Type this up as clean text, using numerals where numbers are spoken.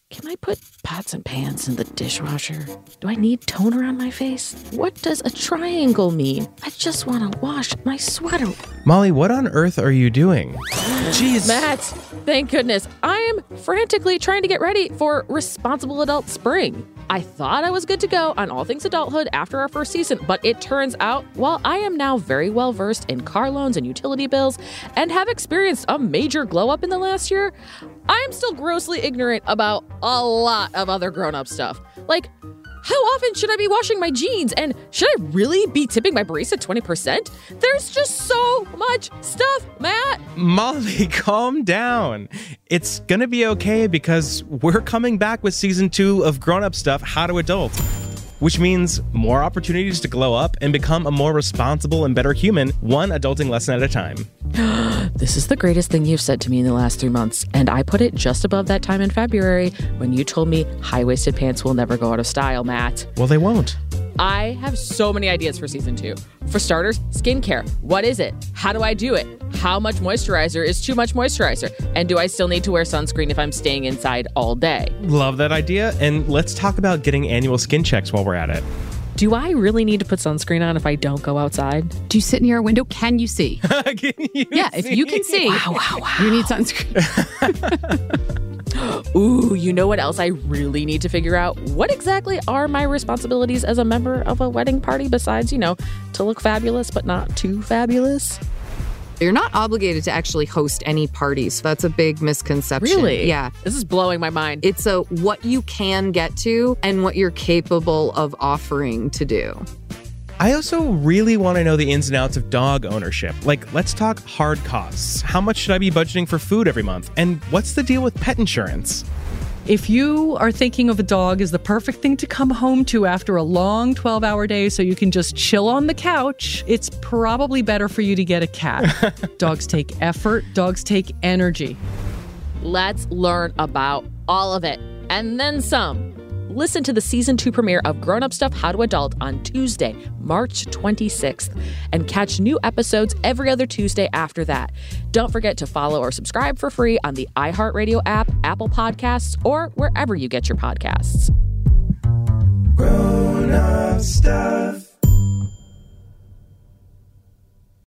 Can I put pots and pans in the dishwasher? Do I need toner on my face? What does a triangle mean? I just want to wash my sweater. Molly, what on earth are you doing? Jeez. Matt, thank goodness. I am frantically trying to get ready for Responsible Adult Spring. I thought I was good to go on all things adulthood after our first season, but it turns out, while I am now very well versed in car loans and utility bills and have experienced a major glow up in the last year, I am still grossly ignorant about a lot of other grown-up stuff. Like, how often should I be washing my jeans? And should I really be tipping my barista 20%? There's just so much stuff, Matt. Molly, calm down. It's gonna be okay because we're coming back with season 2 of Grown Up Stuff, How to Adult. Which means more opportunities to glow up and become a more responsible and better human, one adulting lesson at a time. This is the greatest thing you've said to me in the last 3 months, and I put it just above that time in February when you told me high-waisted pants will never go out of style, Matt. Well, they won't. I have so many ideas for season 2. For starters, skincare. What is it? How do I do it? How much moisturizer is too much moisturizer? And do I still need to wear sunscreen if I'm staying inside all day? Love that idea. And let's talk about getting annual skin checks while we're at it. Do I really need to put sunscreen on if I don't go outside? Do you sit near a window? Can you see? If you can see, Wow. you need sunscreen. Ooh, you know what else I really need to figure out? What exactly are my responsibilities as a member of a wedding party besides, to look fabulous but not too fabulous? You're not obligated to actually host any parties. That's a big misconception. Really? Yeah. This is blowing my mind. It's what you can get to and what you're capable of offering to do. I also really want to know the ins and outs of dog ownership. Like, let's talk hard costs. How much should I be budgeting for food every month? And what's the deal with pet insurance? If you are thinking of a dog as the perfect thing to come home to after a long 12-hour day so you can just chill on the couch, it's probably better for you to get a cat. Dogs take effort. Dogs take energy. Let's learn about all of it and then some. Listen to the season 2 premiere of Grown Up Stuff, How to Adult on Tuesday, March 26th, and catch new episodes every other Tuesday after that. Don't forget to follow or subscribe for free on the iHeartRadio app, Apple Podcasts, or wherever you get your podcasts. Grown Up Stuff.